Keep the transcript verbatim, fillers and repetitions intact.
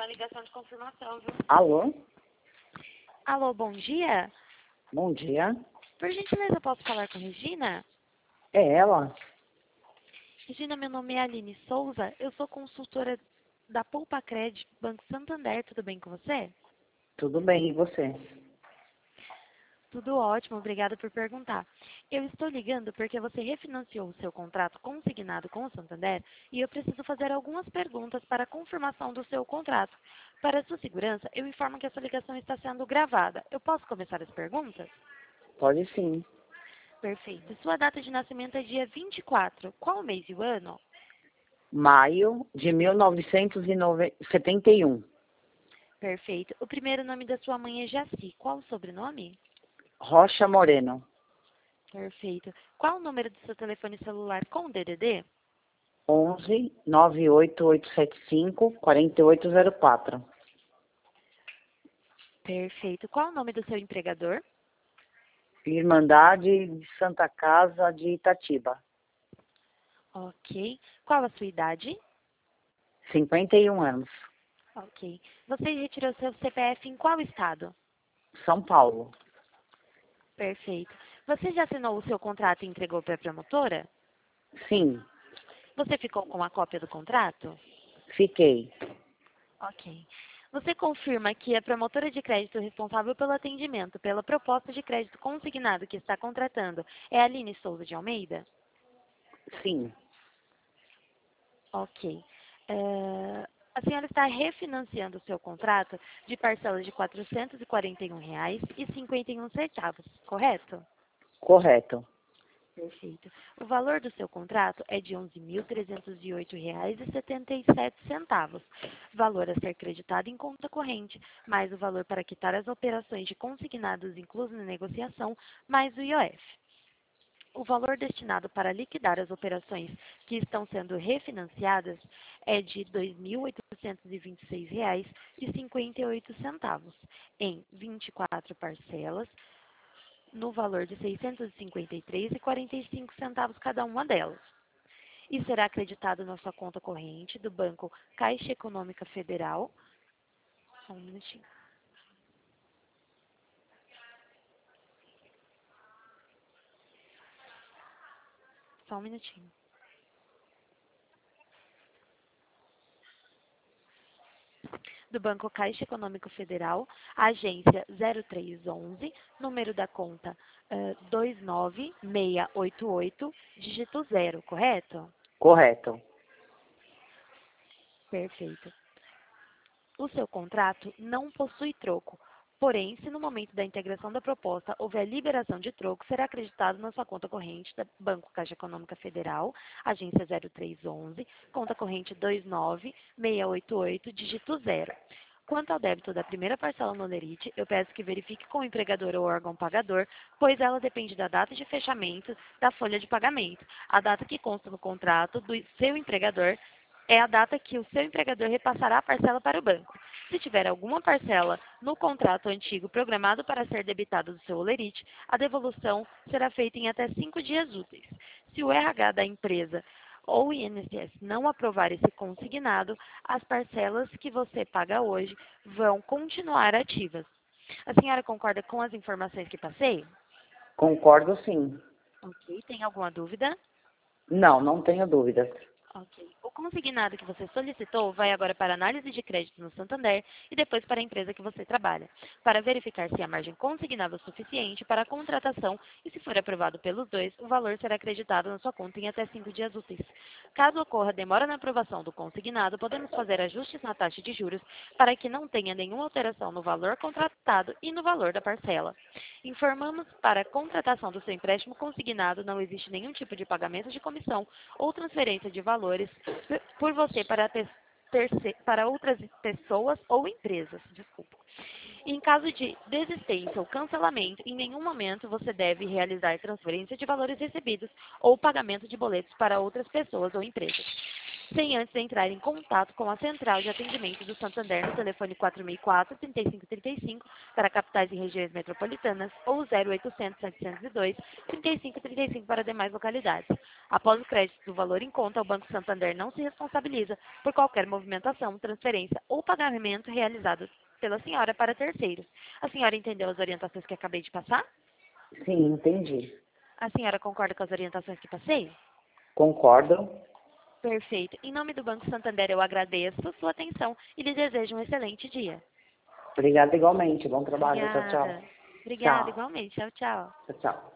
uma ligação de confirmação, viu? Alô? Alô, bom dia? Bom dia. Por gentileza, eu posso falar com a Regina? É ela? Regina, meu nome é Aline Souza, eu sou consultora da Poupa Cred, Banco Santander, tudo bem com você? Tudo bem, e você? Tudo ótimo, obrigada por perguntar. Eu estou ligando porque você refinanciou o seu contrato consignado com o Santander e eu preciso fazer algumas perguntas para a confirmação do seu contrato. Para sua segurança, eu informo que essa ligação está sendo gravada. Eu posso começar as perguntas? Pode sim. Perfeito. Sua data de nascimento é dia vinte e quatro. Qual o mês e o ano? Maio de mil novecentos e setenta e um. Perfeito. O primeiro nome da sua mãe é Jaci. Qual o sobrenome? Rocha Moreno. Perfeito. Qual o número do seu telefone celular com D D D? onze nove oito oito sete cinco quatro oito zero quatro. Perfeito. Qual o nome do seu empregador? Irmandade de Santa Casa de Itatiba. Ok. Qual a sua idade? cinquenta e um anos. Ok. Você retirou seu C P F em qual estado? São Paulo. Perfeito. Você já assinou o seu contrato e entregou para a promotora? Sim, Você ficou com a cópia do contrato? fiquei. Ok. Você confirma que a promotora de crédito responsável pelo atendimento pela proposta de crédito consignado que está contratando é a Aline Souza de Almeida? Sim, Ok. Eh, a senhora está refinanciando o seu contrato de parcelas de quatrocentos e quarenta e um reais e cinquenta e um centavos, correto? correto. Perfeito. O valor do seu contrato é de onze mil trezentos e oito reais e setenta e sete centavos. Valor a ser creditado em conta corrente, mais o valor para quitar as operações de consignados incluso na negociação, mais o I O F. O valor destinado para liquidar as operações que estão sendo refinanciadas é de dois mil oitocentos e vinte e seis reais e cinquenta e oito centavos, em vinte e quatro parcelas, no valor de seiscentos e cinquenta e três reais e quarenta e cinco centavos cada uma delas. E será acreditado na sua conta corrente do Banco Caixa Econômica Federal. Só um minutinho. Só um minutinho. Do Banco Caixa Econômico Federal, agência zero três onze, número da conta uh, dois nove seis oito oito, dígito zero, correto? Correto. Perfeito. O seu contrato não possui troco. Porém, se no momento da integração da proposta houver liberação de troco, será acreditado na sua conta corrente da Banco Caixa Econômica Federal, agência zero três onze, conta corrente dois nove seis oito oito, dígito zero. Quanto ao débito da primeira parcela no Olerite, eu peço que verifique com o empregador ou órgão pagador, pois ela depende da data de fechamento da folha de pagamento. A data que consta no contrato do seu empregador é a data que o seu empregador repassará a parcela para o banco. Se tiver alguma parcela no contrato antigo programado para ser debitada do seu Olerite, a devolução será feita em até cinco dias úteis. Se o R H da empresa ou o I N S S não aprovar esse consignado, as parcelas que você paga hoje vão continuar ativas. A senhora concorda com as informações que passei? Concordo sim. Ok. Tem alguma dúvida? Não, não tenho dúvidas. Ok. O consignado que você solicitou vai agora para análise de crédito no Santander e depois para a empresa que você trabalha, para verificar se a margem consignável é suficiente para a contratação e, se for aprovado pelos dois, o valor será acreditado na sua conta em até cinco dias úteis. Caso ocorra demora na aprovação do consignado, podemos fazer ajustes na taxa de juros para que não tenha nenhuma alteração no valor contratado e no valor da parcela. Informamos para a contratação do seu empréstimo consignado não existe nenhum tipo de pagamento de comissão ou transferência de valores por você para, para outras pessoas ou empresas. Desculpa. Em caso de desistência ou cancelamento, em nenhum momento você deve realizar transferência de valores recebidos ou pagamento de boletos para outras pessoas ou empresas. sem antes entrar em contato com a central de atendimento do Santander no telefone quatro seis quatro, três cinco três cinco para capitais e regiões metropolitanas ou zero oitocentos, setecentos e dois, trinta e cinco trinta e cinco para demais localidades. Após o crédito do valor em conta, o Banco Santander não se responsabiliza por qualquer movimentação, transferência ou pagamento realizado pela senhora para terceiros. A senhora entendeu as orientações que acabei de passar? Sim, entendi. A senhora concorda com as orientações que passei? Concordo. Perfeito. Em nome do Banco Santander, eu agradeço sua atenção e lhe desejo um excelente dia. Obrigada igualmente. Bom trabalho. Tchau, tchau. Obrigada. Obrigada, Tchau. igualmente. Tchau, tchau. Tchau, tchau.